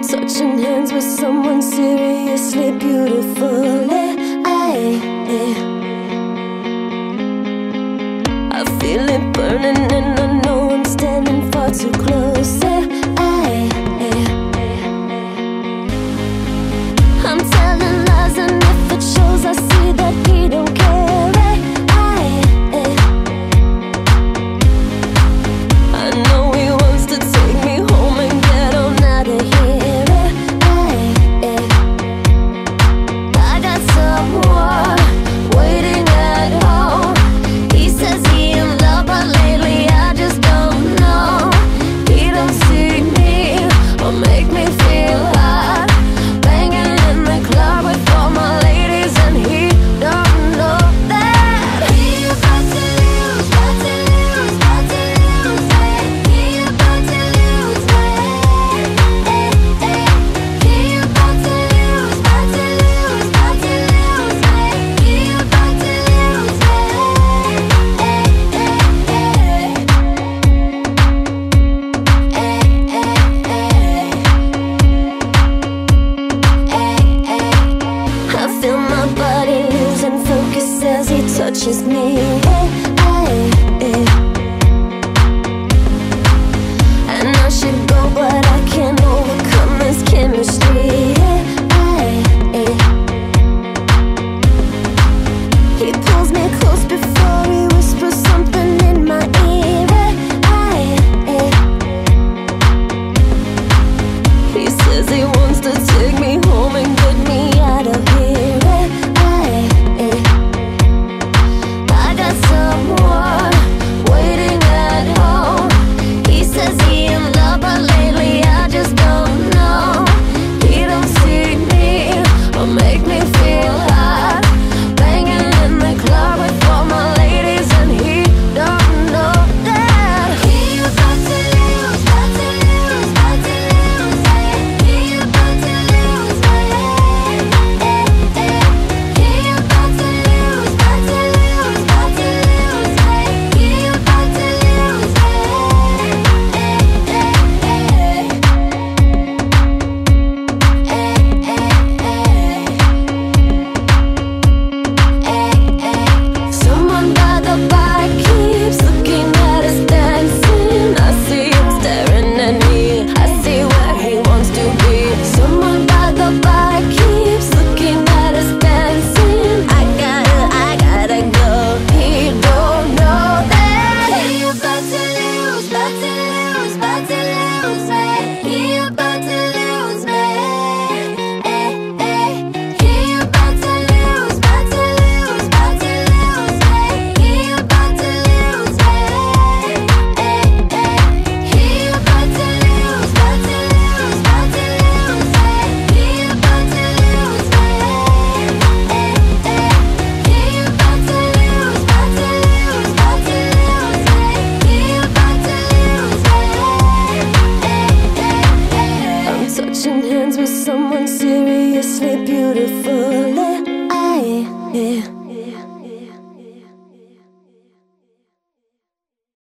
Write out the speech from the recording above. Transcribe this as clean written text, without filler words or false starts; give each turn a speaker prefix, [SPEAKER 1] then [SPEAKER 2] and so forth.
[SPEAKER 1] touching hands with someone seriously beautiful. I feel it burning and I know I'm standing far too close. I'm telling lies, and if it shows, I see that he don't care. I know he wants to take me home and get on out of here. I got someone waiting at home. He says he in love, but lately I just don't know. He don't see me or make me feel hot, banging in the club with all my ladies, and he don't know that he about to lose, about to lose, about to lose it. He about to lose it. He about to lose, about to lose, about to lose it. He about to lose I feel my body losing focus as he touches me.